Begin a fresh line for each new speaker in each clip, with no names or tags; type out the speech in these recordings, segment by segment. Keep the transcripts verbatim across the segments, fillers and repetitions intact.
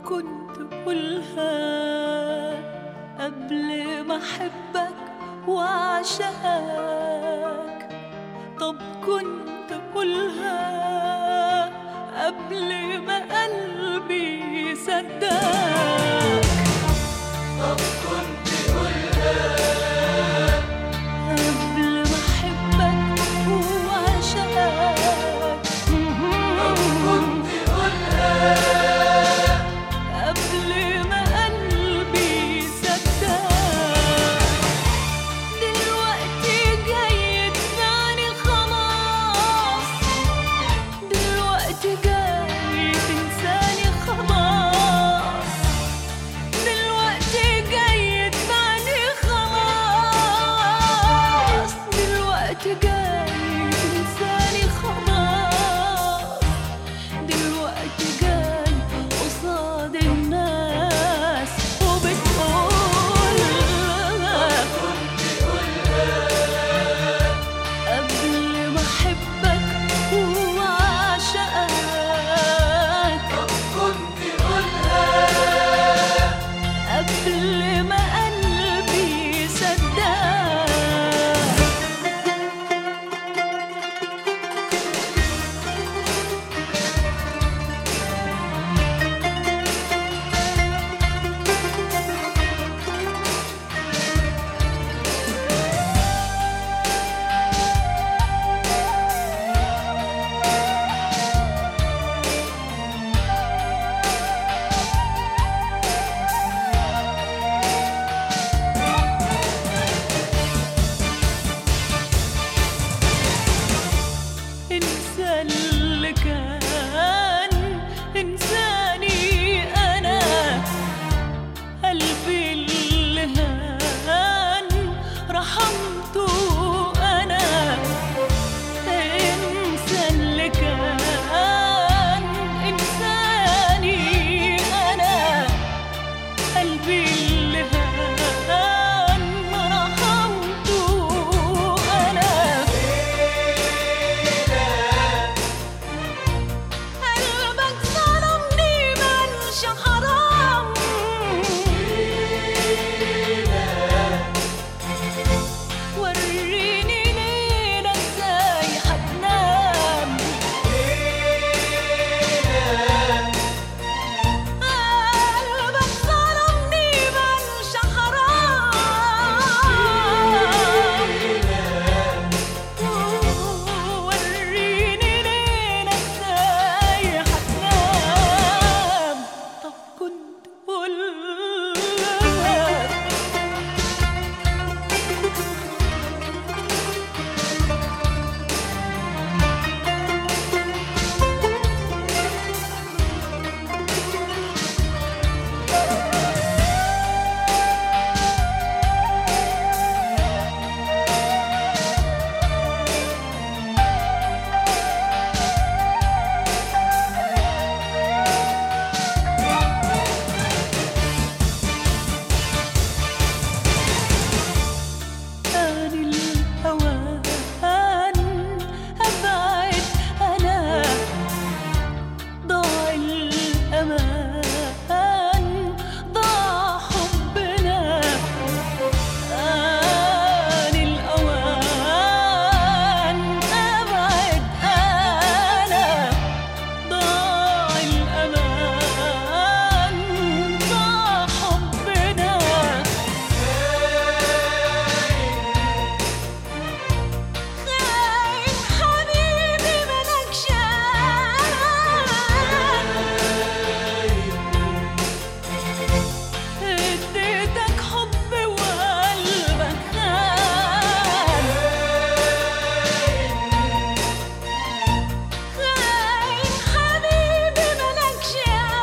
كنت قولها قبل ما احبك واعشقك. طب كنت قولها قبل ما قلبي يصدقك.
طب كنت قولها
قبل ما احبك واعشقك.
طب كنت قولها
قبل ما قلبي يصدقك. دلوقتي جاي تباني خلاص، دلوقتي جاي تنساني خلاص، دلوقتي جاي تباني خلاص، دلوقتي جاي تنساني خلاص، دلوقتي جاي قصاد الناس وبتقول
كنت قولها
قبل ما احبك واعشقك.
طب كنت قولها
قبل ما قلبي يصدقك. انسى اللي كان، انساني انا، قلبي اللي هان رحمته انا. انسى اللي كان، انساني انا، قلبي اللي هان رحمته انا. قلبك ظلمني منش حرام، وريني ليلة ازاي حتنام. قلبك ظلمني منش حرام، وريني ليلة ازاي حتنام. طب كنت قولها آن الأوان أبعد أنا، ضاع الأمان ضاع حبنا. آن الأوان أبعد أنا، ضاع الأمان ضاع حبنا. خاين حبيبي ملكش أمان، اديتك حب وقلبك خان. خاين حبيبي ملكش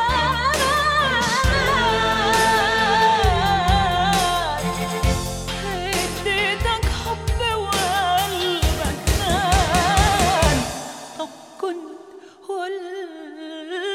أمان، اديتك حب وقلبك خان. طب كنت قولها